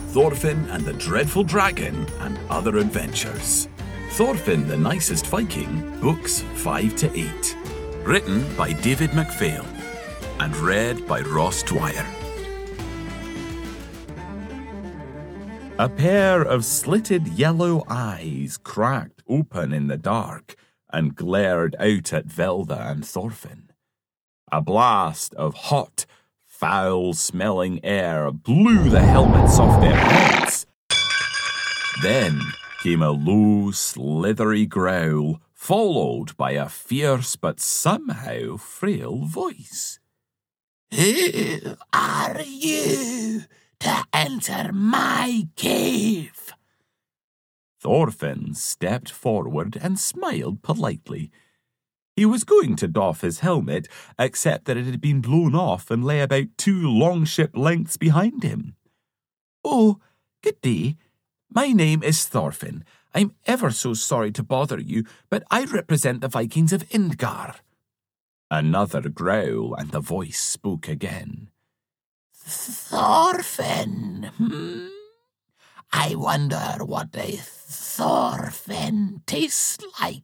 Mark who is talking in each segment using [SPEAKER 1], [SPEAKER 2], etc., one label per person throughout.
[SPEAKER 1] Thorfinn and the Dreadful Dragon and Other Adventures. Thorfinn the Nicest Viking, books 5 to 8. Written by David MacPhail and read by Ross Dwyer. A pair of slitted yellow eyes cracked open in the dark and glared out at Velda and Thorfinn. A blast of hot, foul-smelling air blew the helmets off their heads. Then came a low, slithery growl, followed by a fierce but somehow frail voice.
[SPEAKER 2] Who are you to enter my cave?
[SPEAKER 1] Thorfinn stepped forward and smiled politely. He was going to doff his helmet, except that it had been blown off and lay about 2 longship lengths behind him.
[SPEAKER 2] Oh, good day. My name is Thorfinn. I'm ever so sorry to bother you, but I represent the Vikings of Indgar.
[SPEAKER 1] Another growl, and the voice spoke again.
[SPEAKER 2] Thorfinn, I wonder what a Thorfinn tastes like.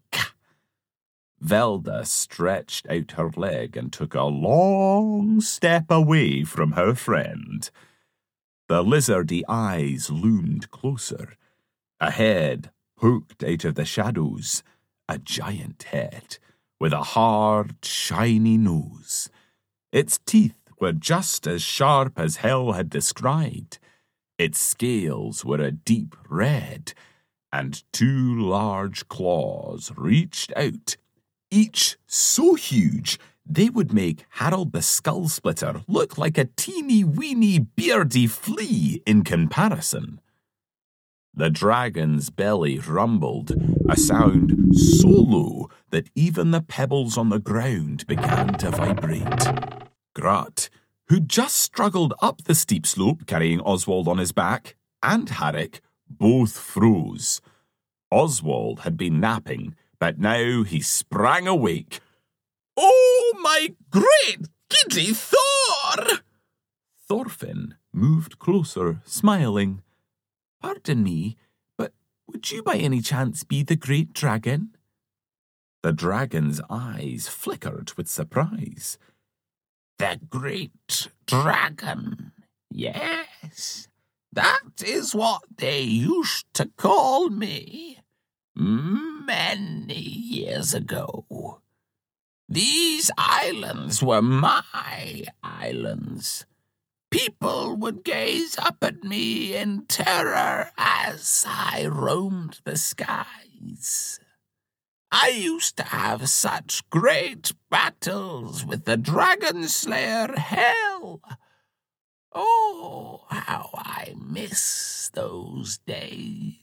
[SPEAKER 1] Velda stretched out her leg and took a long step away from her friend. The lizardy eyes loomed closer. A head poked out of the shadows, a giant head with a hard, shiny nose. Its teeth were just as sharp as Hel had described. Its scales were a deep red, and 2 large claws reached out, each so huge they would make Harold the Skullsplitter look like a teeny-weeny beardy flea in comparison. The dragon's belly rumbled, a sound so low that even the pebbles on the ground began to vibrate. Grat, who just struggled up the steep slope carrying Oswald on his back, and Harrick both froze. Oswald had been napping, but now he sprang awake.
[SPEAKER 2] Oh, my great giddy Thor!
[SPEAKER 1] Thorfinn moved closer, smiling.
[SPEAKER 2] Pardon me, but would you by any chance be the great dragon?
[SPEAKER 1] The dragon's eyes flickered with surprise.
[SPEAKER 2] The great dragon, yes, that is what they used to call me many years ago. These islands were my islands. People would gaze up at me in terror as I roamed the skies. I used to have such great battles with the dragon slayer Hel. Oh, how I miss those days.